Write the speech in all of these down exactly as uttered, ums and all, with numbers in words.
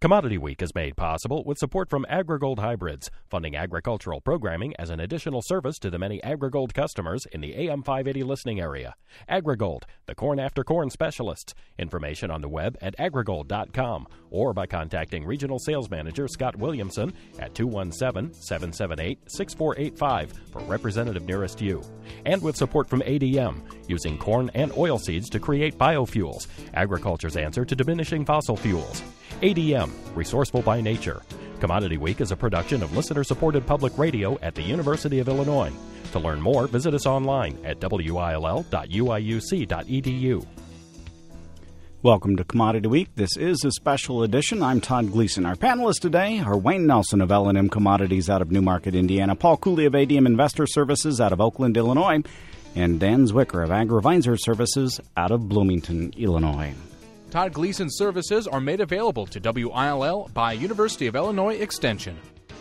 Commodity Week is made possible with support from AgriGold Hybrids, funding agricultural programming as an additional service to the many AgriGold customers in the A M five eighty listening area. AgriGold, the corn after corn specialists. Information on the web at agrigold dot com or by contacting Regional Sales Manager Scott Williamson at two one seven, seven seven eight, six four eight five for representative nearest you. And with support from A D M, using corn and oilseeds to create biofuels, agriculture's answer to diminishing fossil fuels. A D M, resourceful by nature. Commodity Week is a production of listener-supported public radio at the University of Illinois. To learn more, visit us online at w i l l dot u i u c dot e d u. Welcome to Commodity Week. This is a special edition. I'm Todd Gleason. Our panelists today are Wayne Nelson of L and M Commodities out of Newmarket, Indiana, Paul Cooley of A D M Investor Services out of Oakland, Illinois, and Dan Zwicker of AgriVisor Services out of Bloomington, Illinois. Todd Gleason's services are made available to W I L L by University of Illinois Extension.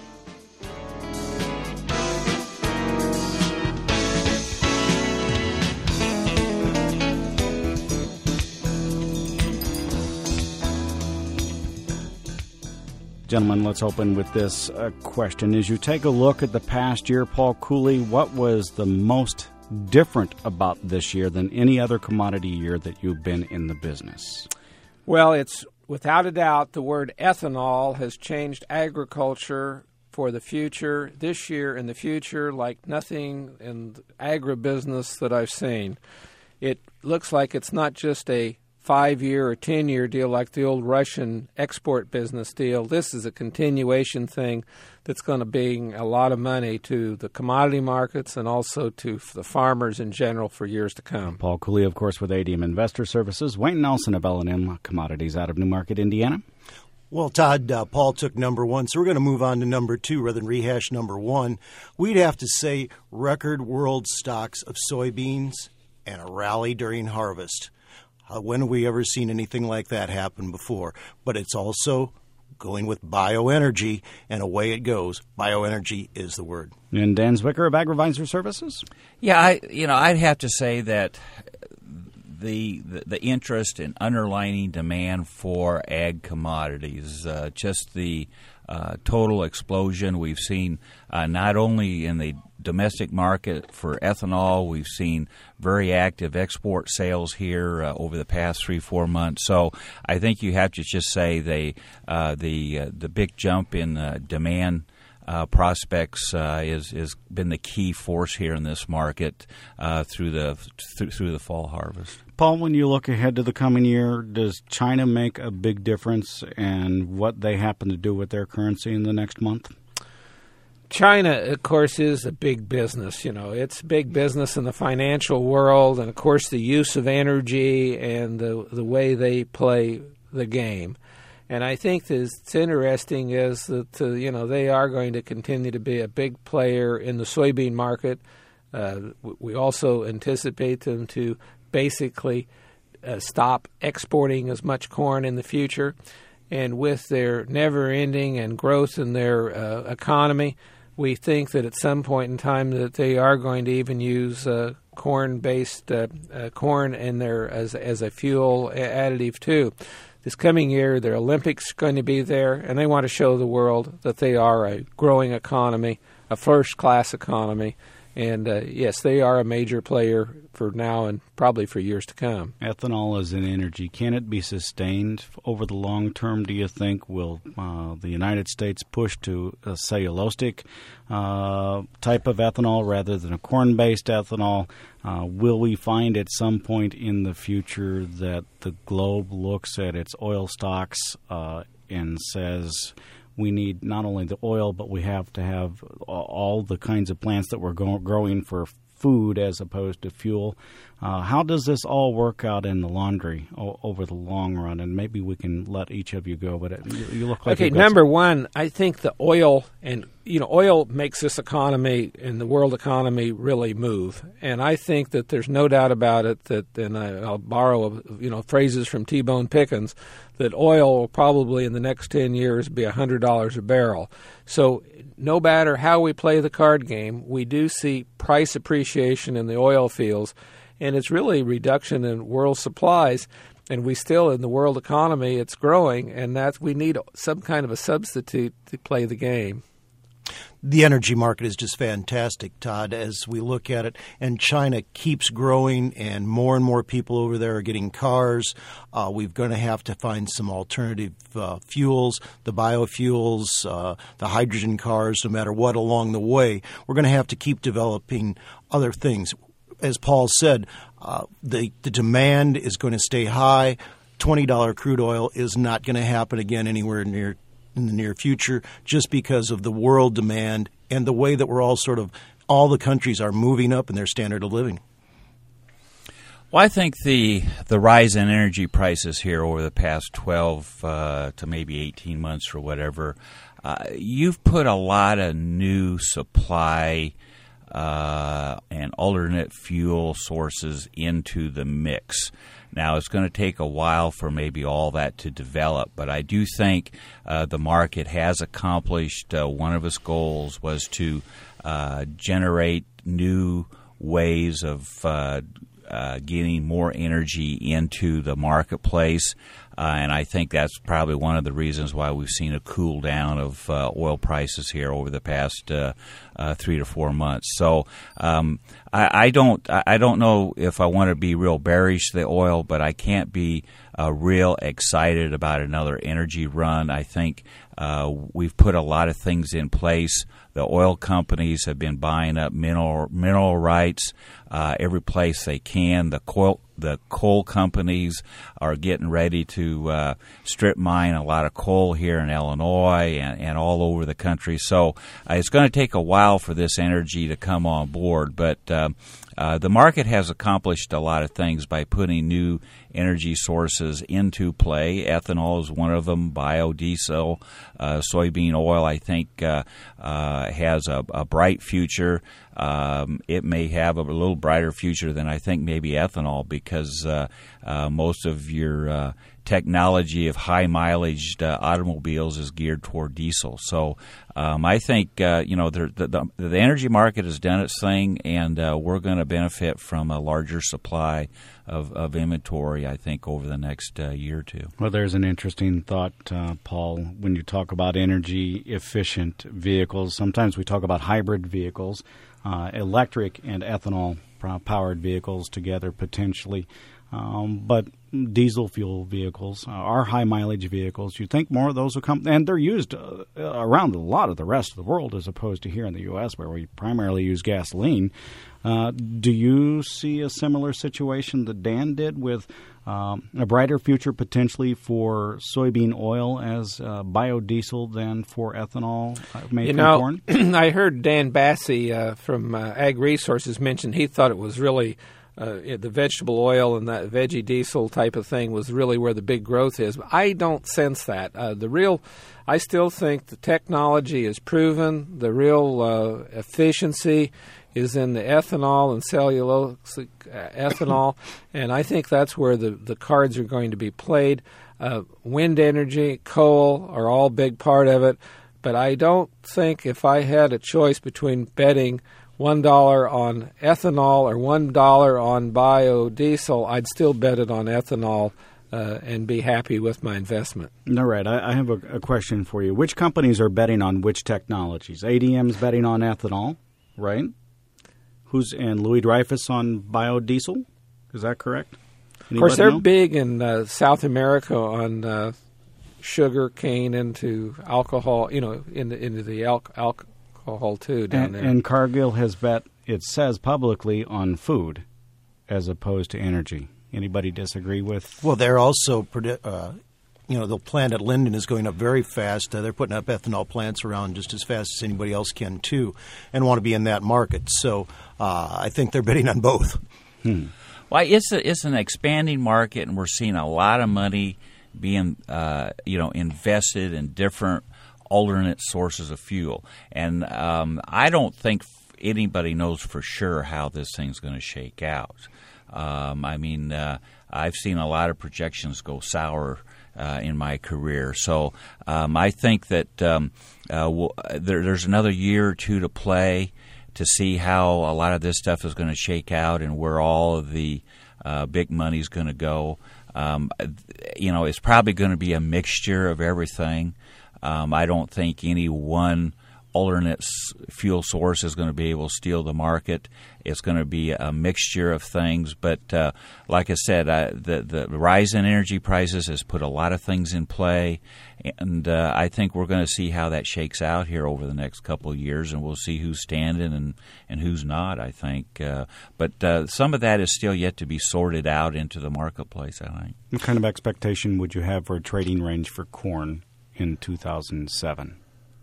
Gentlemen, let's open with this uh, question. As you take a look at the past year, Paul Cooley, what was the most different about this year than any other commodity year that you've been in the business? Well, it's without a doubt the word ethanol has changed agriculture for the future this year and the future like nothing in agribusiness that I've seen. It looks like it's not just a five-year or ten-year deal like the old Russian export business deal. This is a continuation thing that's going to bring a lot of money to the commodity markets and also to the farmers in general for years to come. Paul Cooley, of course, with A D M Investor Services. Wayne Nelson of L and M Commodities out of Newmarket, Indiana. Well, Todd, uh, Paul took number one, so we're going to move on to number two rather than rehash number one. We'd have to say record world stocks of soybeans and a rally during harvest. Uh, when have we ever seen anything like that happen before? But it's also going with bioenergy, and away it goes. Bioenergy is the word. And Dan Zwicker of AgriVisor Services? Yeah, I you know, I'd have to say that the the, the interest and underlying demand for ag commodities, uh, just the uh, total explosion we've seen uh, not only in the domestic market for ethanol. We've seen very active export sales here uh, over the past three, four months. So I think you have to just say they, uh, the uh, the big jump in uh, demand uh, prospects uh, is is been the key force here in this market uh, through the through, through the fall harvest. Paul, when you look ahead to the coming year, does China make a big difference in what they happen to do with their currency in the next month? China, of course, is a big business. You know, it's big business in the financial world, and of course, the use of energy and the the way they play the game. And I think that's interesting is that uh, you know they are going to continue to be a big player in the soybean market. Uh, we also anticipate them to basically uh, stop exporting as much corn in the future, and with their never-ending and growth in their uh, economy, we think that at some point in time that they are going to even use uh, corn-based uh, uh, corn in there as as a fuel additive too. This coming year, their Olympics are going to be there, and they want to show the world that they are a growing economy, a first-class economy. And, uh, yes, they are a major player for now and probably for years to come. Ethanol as an energy, can it be sustained over the long term, do you think? Will uh, the United States push to a cellulosic uh, type of ethanol rather than a corn-based ethanol? Uh, will we find at some point in the future that the globe looks at its oil stocks uh, and says, we need not only the oil, but we have to have all the kinds of plants that we're go- growing for food as opposed to fuel. Uh, how does this all work out in the laundry o- over the long run? And maybe we can let each of you go, but it, you, you look like okay. Number some... one, I think the oil and you know oil makes this economy and the world economy really move, and I think that there's no doubt about it that, and I, I'll borrow you know phrases from T-Bone Pickens, that oil will probably in the next ten years be one hundred dollars a barrel. So no matter how we play the card game, we do see price appreciation in the oil fields, and it's really reduction in world supplies. and we still, in the world economy, it's growing, and that's, we need some kind of a substitute to play the game. The energy market is just fantastic, Todd, as we look at it. And China keeps growing, and more and more people over there are getting cars. Uh, we're going to have to find some alternative uh, fuels, the biofuels, uh, the hydrogen cars, no matter what along the way. We're going to have to keep developing other things. As Paul said, uh, the, the demand is going to stay high. twenty dollars crude oil is not going to happen again anywhere near in the near future, just because of the world demand and the way that we're all sort of, all the countries are moving up in their standard of living. Well, I think the the rise in energy prices here over the past twelve uh, to maybe eighteen months or whatever, uh, you've put a lot of new supply uh, and alternate fuel sources into the mix. Now, it's going to take a while for maybe all that to develop, but I do think uh, the market has accomplished uh, one of its goals was to uh, generate new ways of uh, uh, getting more energy into the marketplace. Uh, and I think that's probably one of the reasons why we've seen a cool down of uh, oil prices here over the past uh, uh, three to four months. So um, I, I don't I don't know if I want to be real bearish to the oil, but I can't be uh, real excited about another energy run. I think uh, we've put a lot of things in place. The oil companies have been buying up mineral mineral rights uh, every place they can. The coal the coal companies are getting ready to uh, strip mine a lot of coal here in Illinois and, and all over the country. So uh, it's going to take a while for this energy to come on board, but uh, uh, the market has accomplished a lot of things by putting new energy sources into play. Ethanol is one of them. Biodiesel, uh, soybean oil, I think, uh, uh, has a, a bright future. Um, it may have a little brighter future than I think maybe ethanol, because uh, uh, most of your uh, technology of high mileage uh, automobiles is geared toward diesel. So um, I think uh, you know the, the the energy market has done its thing, and uh, we're going to benefit from a larger supply of, of inventory, I think, over the next uh, year or two. Well, there's an interesting thought, uh, Paul, when you talk about energy efficient vehicles. Sometimes we talk about hybrid vehicles. Uh, electric and ethanol-powered vehicles together potentially, um, but diesel fuel vehicles uh, are high-mileage vehicles. You think more of those will come, and they're used uh, around a lot of the rest of the world as opposed to here in the U S where we primarily use gasoline. Uh, do you see a similar situation that Dan did with um, a brighter future potentially for soybean oil as uh, biodiesel than for ethanol uh, made you from know, corn? I heard Dan Bassey uh, from uh, Ag Resources mention he thought it was really uh, the vegetable oil and that veggie diesel type of thing was really where the big growth is. I don't sense that. Uh, the real, I still think the technology is proven. The real uh, efficiency is in the ethanol and cellulosic uh, ethanol, and I think that's where the, the cards are going to be played. Uh, wind energy, coal are all big part of it, but I don't think if I had a choice between betting one dollar on ethanol or one dollar on biodiesel, I'd still bet it on ethanol uh, and be happy with my investment. All right. I, I have a, a question for you. Which companies are betting on which technologies? A D M's betting on ethanol, right? Who's and Louis Dreyfus on biodiesel? Is that correct? Anybody of course, they're know? big in uh, South America on uh, sugar cane into alcohol. You know, into into the al- alcohol too down and, there. And Cargill has bet, it says publicly, on food as opposed to energy. Anybody disagree with? Well, they're also predi- uh, you know, the plant at Linden is going up very fast. Uh, they're putting up ethanol plants around just as fast as anybody else can, too, and want to be in that market. So uh, I think they're bidding on both. Hmm. Well, it's a, it's an expanding market, and we're seeing a lot of money being uh, you know invested in different alternate sources of fuel. And um, I don't think anybody knows for sure how this thing's going to shake out. Um, I mean, uh, I've seen a lot of projections go sour Uh, in my career. So um, I think that um, uh, we'll, there, there's another year or two to play to see how a lot of this stuff is going to shake out and where all of the uh, big money is going to go. Um, you know, it's probably going to be a mixture of everything. Um, I don't think any one alternate s- fuel source is going to be able to steal the market. It's going to be a mixture of things. But uh, like I said, I, the, the rise in energy prices has put a lot of things in play. And uh, I think we're going to see how that shakes out here over the next couple of years, and we'll see who's standing and, and who's not, I think. Uh, but uh, some of that is still yet to be sorted out into the marketplace, I think. What kind of expectation would you have for a trading range for corn in two thousand seven?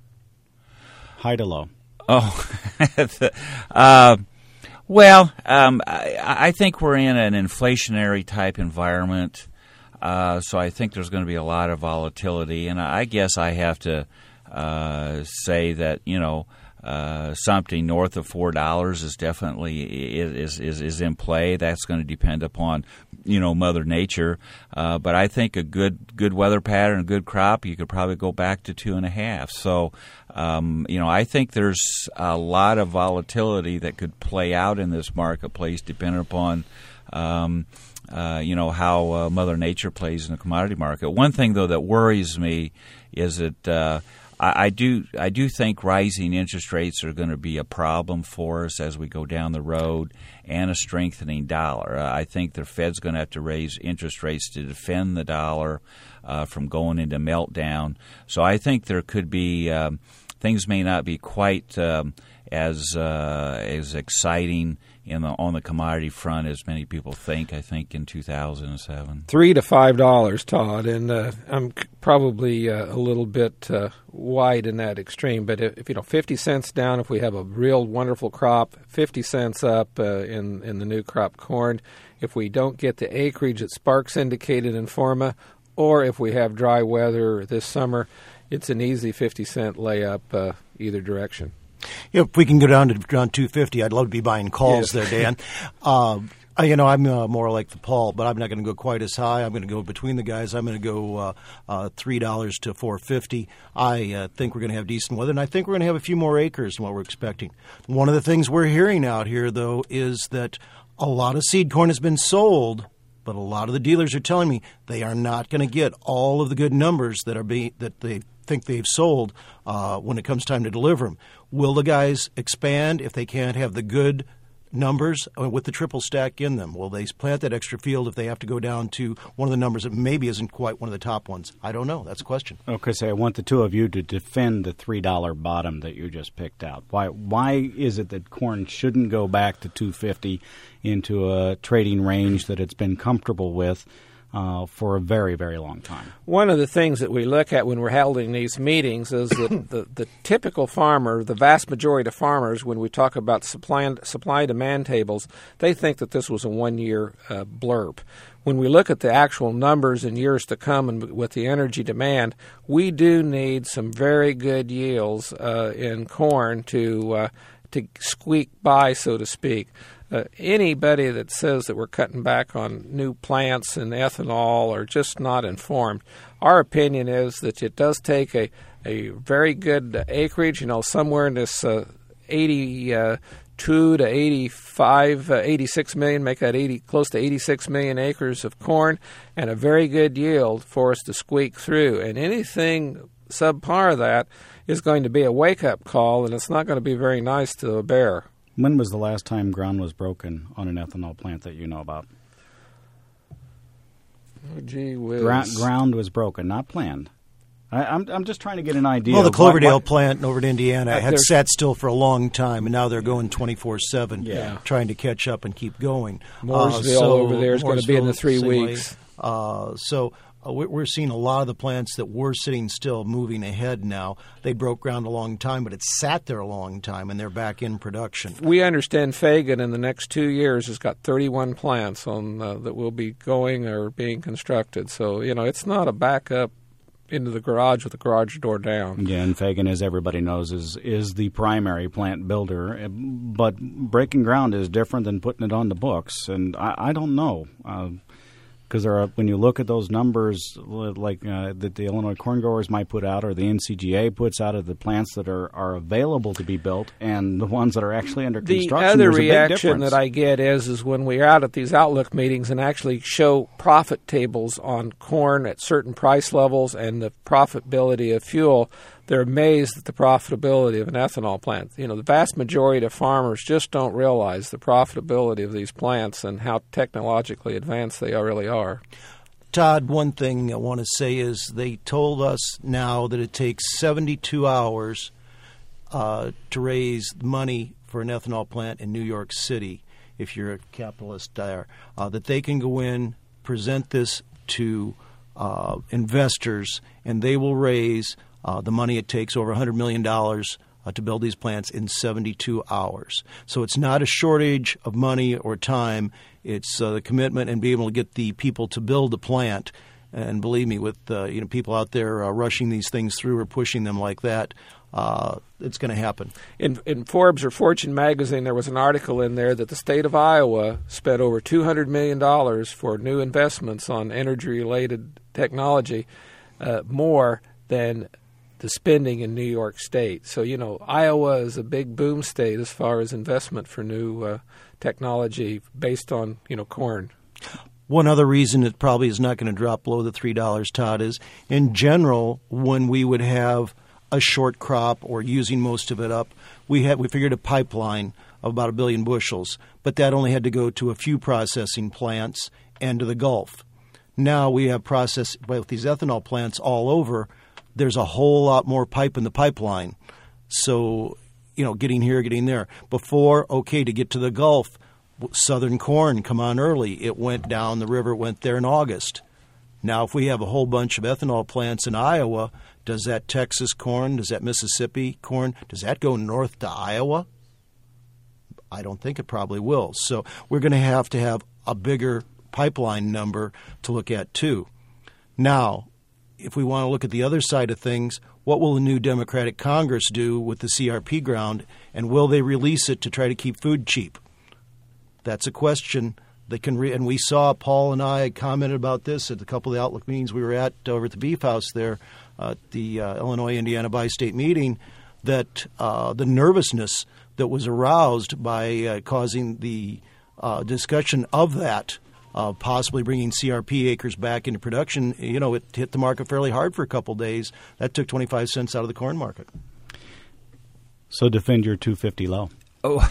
High to low. Oh, uh, well, um, I, I think we're in an inflationary type environment. Uh, so I think there's going to be a lot of volatility, and I guess I have to uh, say that you know uh, something north of four dollars is definitely is, is is in play. That's going to depend upon you know Mother Nature, uh, but I think a good good weather pattern, a good crop, you could probably go back to two and a half. So um, you know I think there's a lot of volatility that could play out in this marketplace, depending upon. Um, Uh, you know, how uh, Mother Nature plays in the commodity market. One thing, though, that worries me is that uh, I, I do I do think rising interest rates are going to be a problem for us as we go down the road, and a strengthening dollar. Uh, I think the Fed's going to have to raise interest rates to defend the dollar uh, from going into meltdown. So I think there could be um, things may not be quite um, as uh, as exciting in the, on the commodity front as many people think, I think, in two thousand seven. Three to five dollars, Todd, and uh, I'm c- probably uh, a little bit uh, wide in that extreme. But if, if you know, fifty cents down, if we have a real wonderful crop, fifty cents up uh, in in the new crop corn. If we don't get the acreage that Sparks indicated in Forma, or if we have dry weather this summer, it's an easy fifty cent layup uh, either direction. Yeah, if we can go down to around two fifty, I'd love to be buying calls yes. there, Dan. uh, you know, I'm uh, more like the Paul, but I'm not going to go quite as high. I'm going to go between the guys. I'm going to go uh, uh, three dollars to four fifty. I uh, think we're going to have decent weather, and I think we're going to have a few more acres than what we're expecting. One of the things we're hearing out here, though, is that a lot of seed corn has been sold, but a lot of the dealers are telling me they are not going to get all of the good numbers that are being that they think they've sold uh, when it comes time to deliver them. Will the guys expand if they can't have the good numbers with the triple stack in them? Will they plant that extra field if they have to go down to one of the numbers that maybe isn't quite one of the top ones? I don't know. That's a question. Okay, so I want the two of you to defend the three dollar bottom that you just picked out. Why Why is it that corn shouldn't go back to two fifty into a trading range that it's been comfortable with Uh, for a very, very long time? One of the things that we look at when we're holding these meetings is that the, the typical farmer, the vast majority of farmers, when we talk about supply and, supply demand tables, they think that this was a one-year uh, blurb. When we look at the actual numbers in years to come and with the energy demand, we do need some very good yields uh, in corn to uh, to squeak by, so to speak. Uh, anybody that says that we're cutting back on new plants and ethanol are just not informed. Our opinion is that it does take a, a very good acreage, you know, somewhere in this uh, eighty-two to eighty-five, uh, eighty-six million, make that eighty, close to eighty-six million acres of corn, and a very good yield for us to squeak through. And anything subpar of that is going to be a wake-up call, and it's not going to be very nice to a bear. When was the last time ground was broken on an ethanol plant that you know about? Oh, gee whiz. Gra- ground was broken, not planned. I, I'm I'm just trying to get an idea. Well, the of what- Cloverdale what- plant over in Indiana Uh, had there's- sat still for a long time, and now they're going twenty-four seven, Yeah. trying to catch up and keep going. Mooresville Uh, so over there is going to be in the Mooresville, three same way. weeks. Uh, so uh, we- we're seeing a lot of the plants that were sitting still moving ahead now. They broke ground a long time, but it sat there a long time, and they're back in production. We understand Fagan in the next two years has got thirty-one plants on uh, that will be going or being constructed. So, you know, it's not a backup into the garage with the garage door down. Yeah, and Fagan, as everybody knows, is is the primary plant builder. But breaking ground is different than putting it on the books, and I, I don't know. Uh, Because there are, when you look at those numbers, like uh, that the Illinois corn growers might put out, or the N C G A puts out of the plants that are, are available to be built, and the ones that are actually under the construction, other there's a big reaction difference. that I get is is when we're out at these outlook meetings and actually show profit tables on corn at certain price levels and the profitability of fuel, they're amazed at the profitability of an ethanol plant. You know, the vast majority of farmers just don't realize the profitability of these plants and how technologically advanced they really are. Todd, one thing I want to say is they told us now that it takes seventy-two hours uh, to raise money for an ethanol plant in New York City, if you're a capitalist there, uh, that they can go in, present this to uh, investors, and they will raise uh, the money it takes, over one hundred million dollars, uh, to build these plants in seventy-two hours. So it's not a shortage of money or time. It's uh, the commitment and being able to get the people to build the plant. And believe me, with uh, you know people out there uh, rushing these things through or pushing them like that, uh, it's going to happen. In, in Forbes or Fortune magazine, there was an article in there that the state of Iowa spent over two hundred million dollars for new investments on energy-related technology, uh, more than the spending in New York State. So, you know, Iowa is a big boom state as far as investment for new uh, technology based on, you know, corn. One other reason it probably is not going to drop below the three dollars, Todd, is in general, when we would have a short crop or using most of it up, we had we figured a pipeline of about a billion bushels, but that only had to go to a few processing plants and to the Gulf. Now we have process with these ethanol plants all over. There's a whole lot more pipe in the pipeline. So, you know, getting here, getting there. Before, okay, to get to the Gulf, Southern corn, come on early. It went down the river, went there in August. Now, if we have a whole bunch of ethanol plants in Iowa, does that Texas corn, does that Mississippi corn, does that go north to Iowa? I don't think it probably will. So we're going to have to have a bigger pipeline number to look at, too. Now, if we want to look at the other side of things, what will the new Democratic Congress do with the C R P ground, and will they release it to try to keep food cheap? That's a question. They can re- and we saw, Paul and I commented about this at a couple of the Outlook meetings we were at over at the Beef House there at the uh, Illinois-Indiana Bi-State meeting, that uh, the nervousness that was aroused by uh, causing the uh, discussion of that, Uh, possibly bringing C R P acres back into production, you know, it hit the market fairly hard for a couple of days. That took twenty-five cents out of the corn market. So defend your two fifty low. Oh,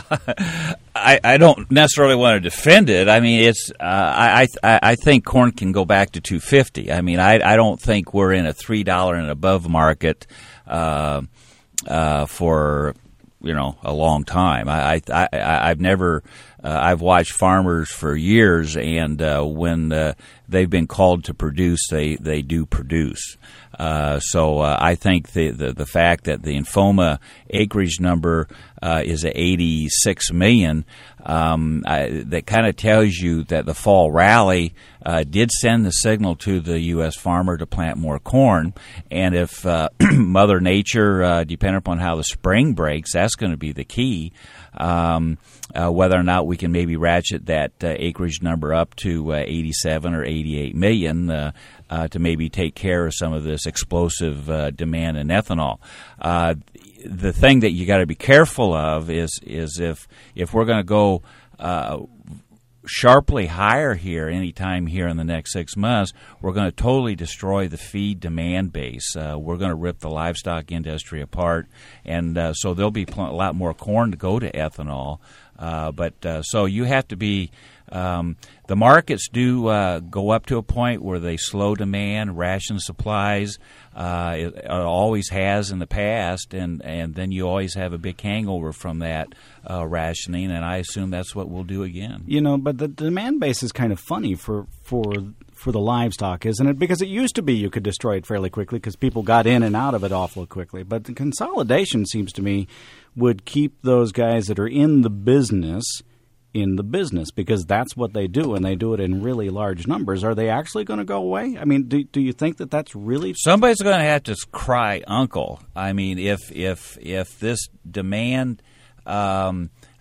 I, I don't necessarily want to defend it. I mean, it's uh, I, I I think corn can go back to two fifty. I mean, I I don't think we're in a three dollar and above market uh, uh, for you know a long time. I I, I I've never. Uh, I've watched farmers for years, and uh, when uh, they've been called to produce, they, they do produce. Uh, so uh, I think the, the the fact that the Infoma acreage number uh, is at eighty-six million, um, I, that kind of tells you that the fall rally uh, did send the signal to the U S farmer to plant more corn. And if uh, Mother Nature, uh, depending upon how the spring breaks, that's going to be the key. Um, uh, whether or not we can maybe ratchet that uh, acreage number up to uh, eighty-seven or eighty-eight million uh, uh, to maybe take care of some of this explosive uh, demand in ethanol. Uh, the thing that you got to be careful of is is if if we're going to go uh, sharply higher here anytime here in the next six months, we're going to totally destroy the feed demand base. Uh, we're going to rip the livestock industry apart, and uh, so there'll be pl- a lot more corn to go to ethanol. Uh, but uh, so you have to be um, the markets do uh, go up to a point where they slow demand, ration supplies. Uh, it, it always has in the past, and, and then you always have a big hangover from that uh, rationing, and I assume that's what we'll do again. You know, but the demand base is kind of funny for for for the livestock, isn't it? Because it used to be you could destroy it fairly quickly because people got in and out of it awfully quickly. But the consolidation seems to me would keep those guys that are in the business in the business, because that's what they do, and they do it in really large numbers. Are they actually going to go away? I mean, do do you think that that's really... Somebody's going to have to cry uncle. I mean, if if if this demand um,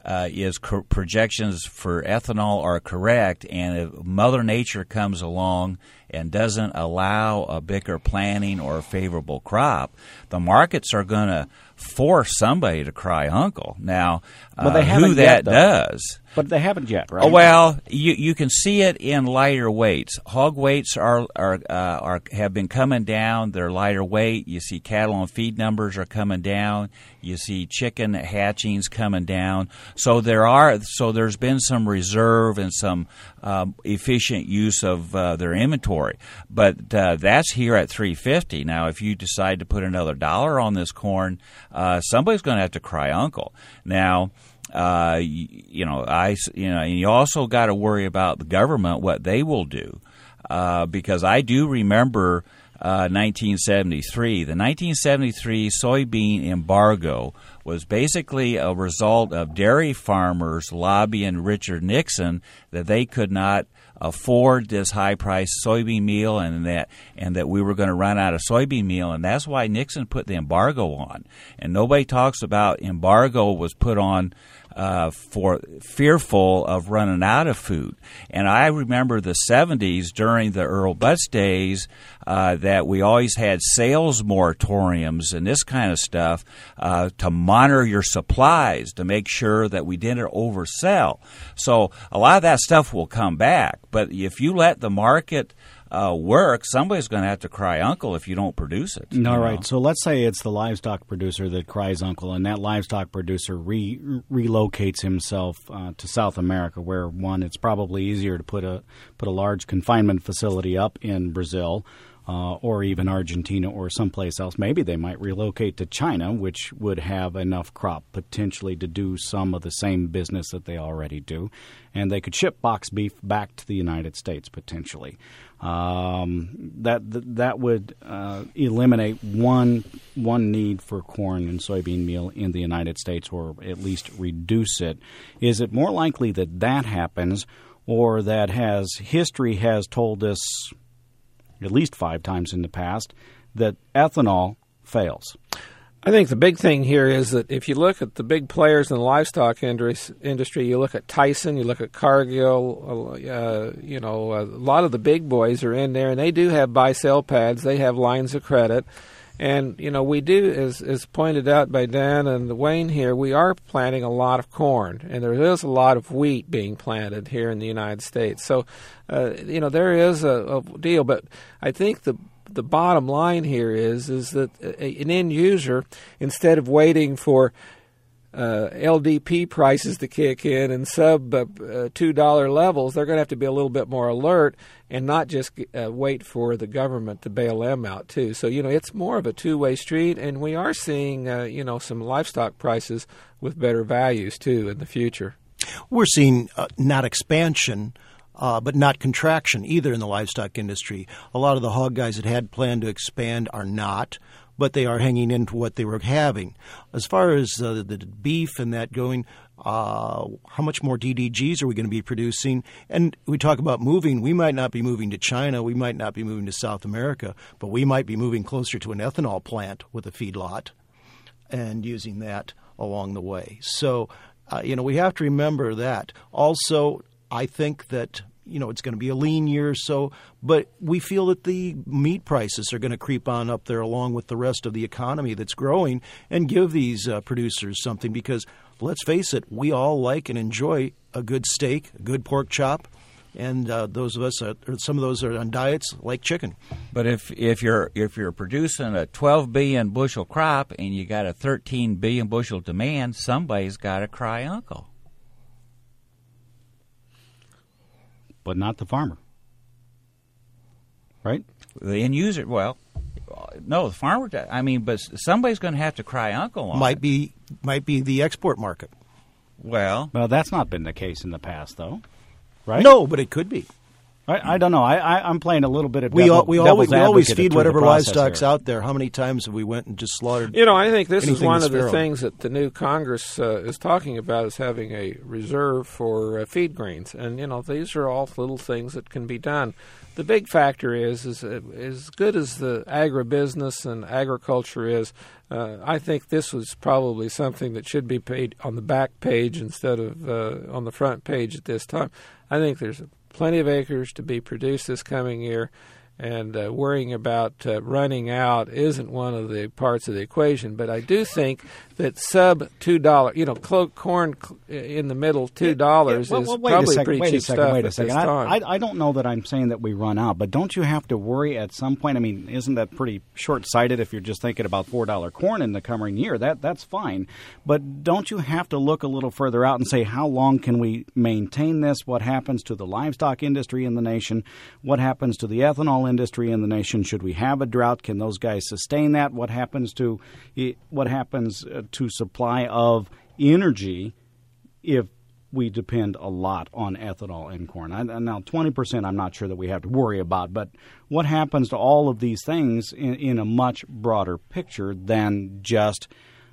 uh, is co- projections for ethanol are correct, and if Mother Nature comes along and doesn't allow a bigger planting or a favorable crop, the markets are going to force somebody to cry uncle. Now, uh, Well, they haven't who yet, that though. does... But they haven't yet, right? Oh, well, you you can see it in lighter weights. Hog weights are are uh, are have been coming down. They're lighter weight. You see cattle on feed numbers are coming down. You see chicken hatchings coming down. So there are so there's been some reserve and some um, efficient use of uh, their inventory. But uh, that's here at three fifty. Now, if you decide to put another dollar on this corn, uh, somebody's going to have to cry uncle. Now. Uh, you, you know, I, you know, and you also got to worry about the government, what they will do, uh, because I do remember uh, nineteen seventy-three. The nineteen seventy-three soybean embargo was basically a result of dairy farmers lobbying Richard Nixon that they could not afford this high-priced soybean meal, and that and that we were going to run out of soybean meal, and that's why Nixon put the embargo on. And nobody talks about embargo was put on uh, for fearful of running out of food. And I remember the seventies during the Earl Butz days uh, that we always had sales moratoriums and this kind of stuff uh, to monitor your supplies to make sure that we didn't oversell. So a lot of that stuff will come back. But if you let the market uh, work, somebody's going to have to cry uncle if you don't produce it. All you right. know? So let's say it's the livestock producer that cries uncle, and that livestock producer re- relocates himself uh, to South America, where, one, it's probably easier to put a put a large confinement facility up in Brazil. Uh, or even Argentina or someplace else. Maybe they might relocate to China, which would have enough crop potentially to do some of the same business that they already do. And they could ship box beef back to the United States potentially. Um, that that would uh, eliminate one one need for corn and soybean meal in the United States, or at least reduce it. Is it more likely that that happens, or that has history has told us at least five times in the past, that ethanol fails? I think the big thing here is that if you look at the big players in the livestock industry, you look at Tyson, you look at Cargill, uh, you know, a lot of the big boys are in there, and they do have buy-sell pads. They have lines of credit. And, you know, we do, as, as pointed out by Dan and Wayne here, we are planting a lot of corn, and there is a lot of wheat being planted here in the United States. So, uh, you know, there is a, a deal. But I think the the bottom line here is is that a, an end user, instead of waiting for uh, L D P prices to kick in and sub uh, two dollar levels, they're going to have to be a little bit more alert and not just uh, wait for the government to bail them out too. So, you know, it's more of a two-way street, and we are seeing, uh, you know, some livestock prices with better values too in the future. We're seeing uh, not expansion, uh, but not contraction either in the livestock industry. A lot of the hog guys that had planned to expand are not, but they are hanging into what they were having. As far as uh, the beef and that going, uh, how much more D D Gs are we going to be producing? And we talk about moving. We might not be moving to China. We might not be moving to South America, but we might be moving closer to an ethanol plant with a feedlot and using that along the way. So, uh, you know, we have to remember that. Also, I think that you know, it's going to be a lean year or so, but we feel that the meat prices are going to creep on up there along with the rest of the economy that's growing and give these uh, producers something, because let's face it, we all like and enjoy a good steak, a good pork chop, and uh, those of us, are, or some of those are on diets like chicken. But if if you're if you're producing a twelve billion bushel crop and you got a thirteen billion bushel demand, somebody's got to cry uncle. But not the farmer, right? The end user, well, no, the farmer. I mean, but somebody's going to have to cry uncle on Might it. be, might be the export market. Well, Well, that's not been the case in the past, though, right? No, but it could be. I, I don't know. I, I, I'm playing a little bit of We devil, all, we devil's always we always advocate feed through whatever the process livestock's here. out there. How many times have we went and just slaughtered? You know, I think this is anything one that's of the feral? things that the new Congress uh, is talking about, is having a reserve for uh, feed grains. And, you know, these are all little things that can be done. the big factor is, is uh, as good as the agribusiness and agriculture is, uh, I think this was probably something that should be paid on the back page instead of uh, on the front page at this time. I think there's plenty of acres to be produced this coming year, and uh, worrying about uh, running out isn't one of the parts of the equation. But I do think that sub two dollars, you know, clo- corn in the middle two dollars yeah, yeah. is well, well, probably second, pretty wait cheap a second, stuff wait a at second. this I, time. I, I don't know that I'm saying that we run out, but don't you have to worry at some point? I mean, isn't that pretty short-sighted if you're just thinking about four dollar corn in the coming year? That That's fine. But don't you have to look a little further out and say, how long can we maintain this? What happens to the livestock industry in the nation? What happens to the ethanol industry in the nation? Should we have a drought? Can those guys sustain that? What happens to what happens to supply of energy if we depend a lot on ethanol and corn? I, now, twenty percent I'm not sure that we have to worry about, but what happens to all of these things in, in a much broader picture than just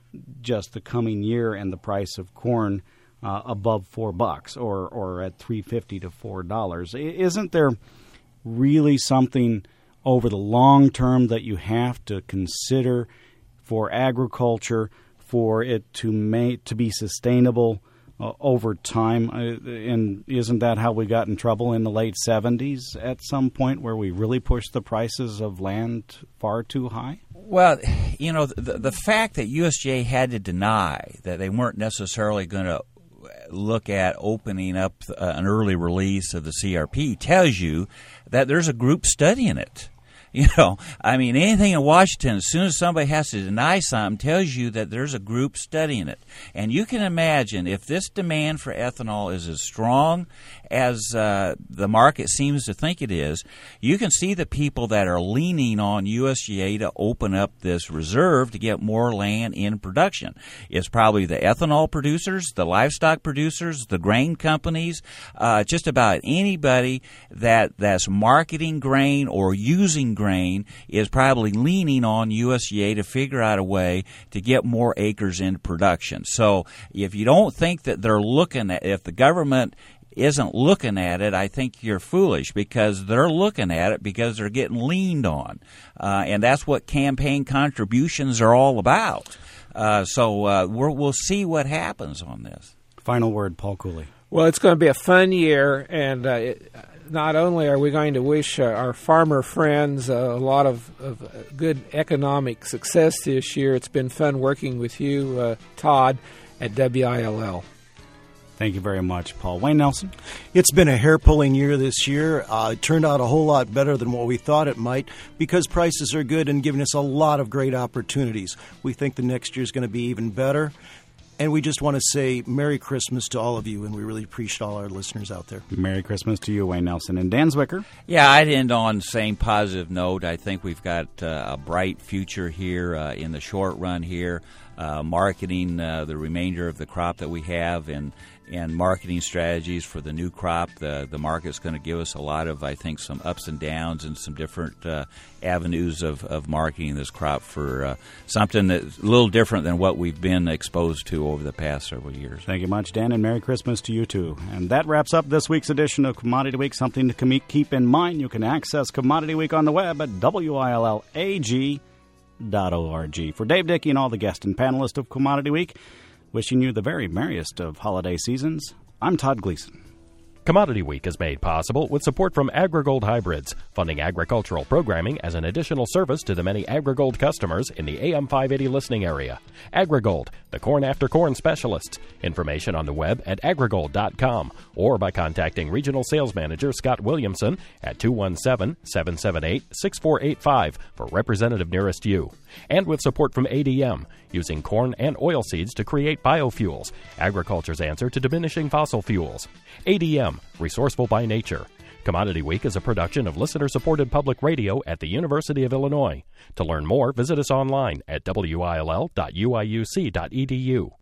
just the coming year and the price of corn uh, above four bucks or, or at three fifty to four dollars? Isn't there really something over the long term that you have to consider for agriculture, for it to make, to be sustainable uh, over time? Uh, and isn't that how we got in trouble in the late seventies at some point, where we really pushed the prices of land far too high? Well, you know, the, the fact that U S G A had to deny that they weren't necessarily going to look at opening up uh, an early release of the C R P tells you that there's a group studying it. You know, I mean, anything in Washington, as soon as somebody has to deny something, tells you that there's a group studying it. And you can imagine if this demand for ethanol is as strong as uh, the market seems to think it is, you can see the people that are leaning on U S G A to open up this reserve to get more land in production. It's probably the ethanol producers, the livestock producers, the grain companies, uh, just about anybody that that's marketing grain or using grain is probably leaning on U S G A to figure out a way to get more acres into production. So if you don't think that they're looking at, if the government isn't looking at it, I think you're foolish, because they're looking at it because they're getting leaned on. Uh, and that's what campaign contributions are all about. Uh, so uh, we're, we'll see what happens on this. Final word, Paul Cooley. Well, it's going to be a fun year, and uh, it, not only are we going to wish uh, our farmer friends uh, a lot of, of good economic success this year, it's been fun working with you, uh, Todd, at W I L L. Thank you very much, Paul. Wayne Nelson? It's been a hair-pulling year this year. Uh, it turned out a whole lot better than what we thought it might, because prices are good and giving us a lot of great opportunities. We think the next year is going to be even better. And we just want to say Merry Christmas to all of you, and we really appreciate all our listeners out there. Merry Christmas to you, Wayne Nelson. And Dan Zwicker? Yeah, I'd end on the same positive note. I think we've got uh, a bright future here uh, in the short run here, uh, marketing uh, the remainder of the crop that we have, and and marketing strategies for the new crop. The the market's going to give us a lot of, I think, some ups and downs and some different uh, avenues of, of marketing this crop for uh, something that's a little different than what we've been exposed to over the past several years. Thank you much, Dan, and Merry Christmas to you, too. And that wraps up this week's edition of Commodity Week. Something to com- keep in mind, you can access Commodity Week on the web at W I L L A G dot org. For Dave Dickey and all the guests and panelists of Commodity Week, wishing you the very merriest of holiday seasons, I'm Todd Gleason. Commodity Week is made possible with support from AgriGold Hybrids, funding agricultural programming as an additional service to the many AgriGold customers in the A M five eighty listening area. AgriGold, the corn after corn specialists. Information on the web at agrigold dot com or by contacting Regional Sales Manager Scott Williamson at two one seven, seven seven eight, six four eight five for representative nearest you. And with support from A D M, using corn and oil seeds to create biofuels, agriculture's answer to diminishing fossil fuels. A D M, resourceful by nature. Commodity Week is a production of listener-supported public radio at the University of Illinois. To learn more, visit us online at W I L L dot U I U C dot E D U.